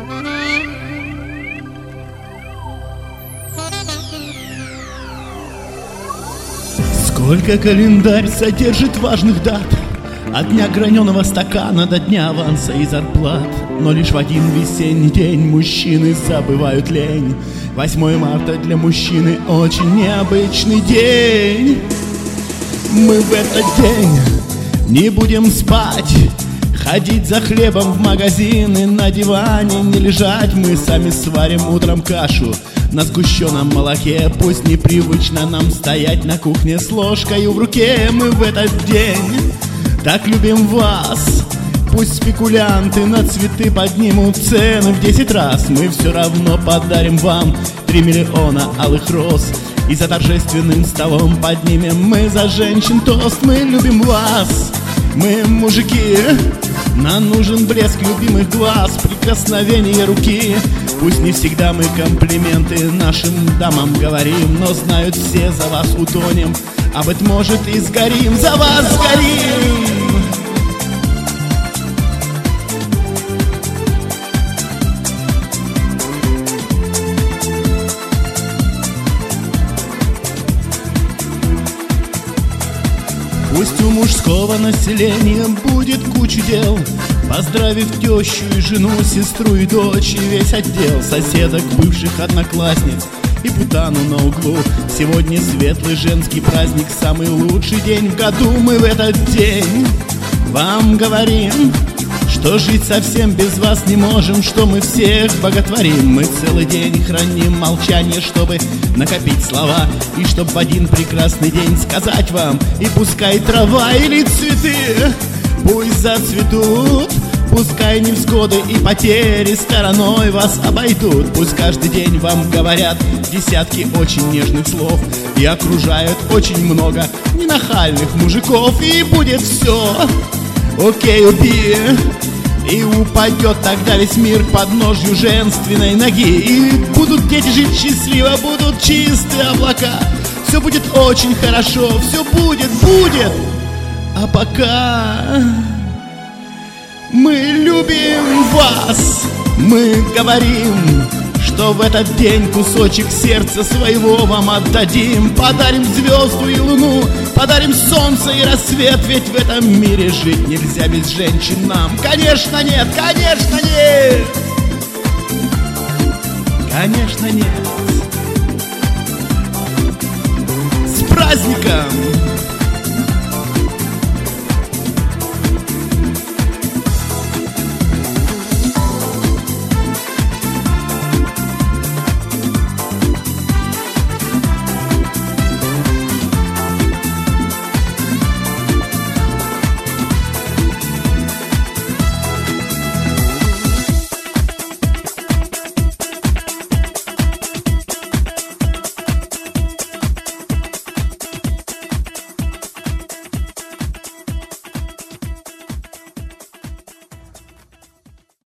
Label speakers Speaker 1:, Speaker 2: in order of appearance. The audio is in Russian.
Speaker 1: Сколько календарь содержит важных дат, от дня граненого стакана до дня аванса и зарплат. Но лишь в один весенний день мужчины забывают лень. 8 марта для мужчины очень необычный день. Мы в этот день не будем спать, ходить за хлебом в магазин и на диване не лежать. Мы сами сварим утром кашу на сгущенном молоке. Пусть непривычно нам стоять на кухне с ложкой в руке. Мы в этот день так любим вас. Пусть спекулянты на цветы поднимут цены в 10 раз, мы все равно подарим вам 3 миллиона алых роз. И за торжественным столом поднимем мы за женщин тост. Мы любим вас, мы мужики, нам нужен блеск любимых глаз, прикосновение руки. Пусть не всегда мы комплименты нашим дамам говорим, но знают все, за вас утонем, а быть может и сгорим. За вас сгорим! Пусть у мужского населения будет куча дел, поздравив тещу и жену, сестру и дочь, и весь отдел соседок, бывших одноклассниц и путану на углу. Сегодня светлый женский праздник, самый лучший день в году. Мы в этот день вам говорим, что жить совсем без вас не можем, что мы всех боготворим. Мы целый день храним молчание, чтобы накопить слова, и чтоб в один прекрасный день сказать вам: и пускай трава или цветы пусть зацветут, пускай невзгоды и потери стороной вас обойдут. Пусть каждый день вам говорят десятки очень нежных слов и окружают очень много ненахальных мужиков. И будет все окей, убей, и упадет тогда весь мир к подножью женственной ноги. И будут дети жить счастливо, будут чистые облака. Все будет очень хорошо, все будет. А пока мы любим вас, мы говорим, что в этот день кусочек сердца своего вам отдадим. Подарим звезду и луну, подарим солнце и рассвет, ведь в этом мире жить нельзя без женщин нам. Конечно нет, конечно нет, конечно нет. С праздником!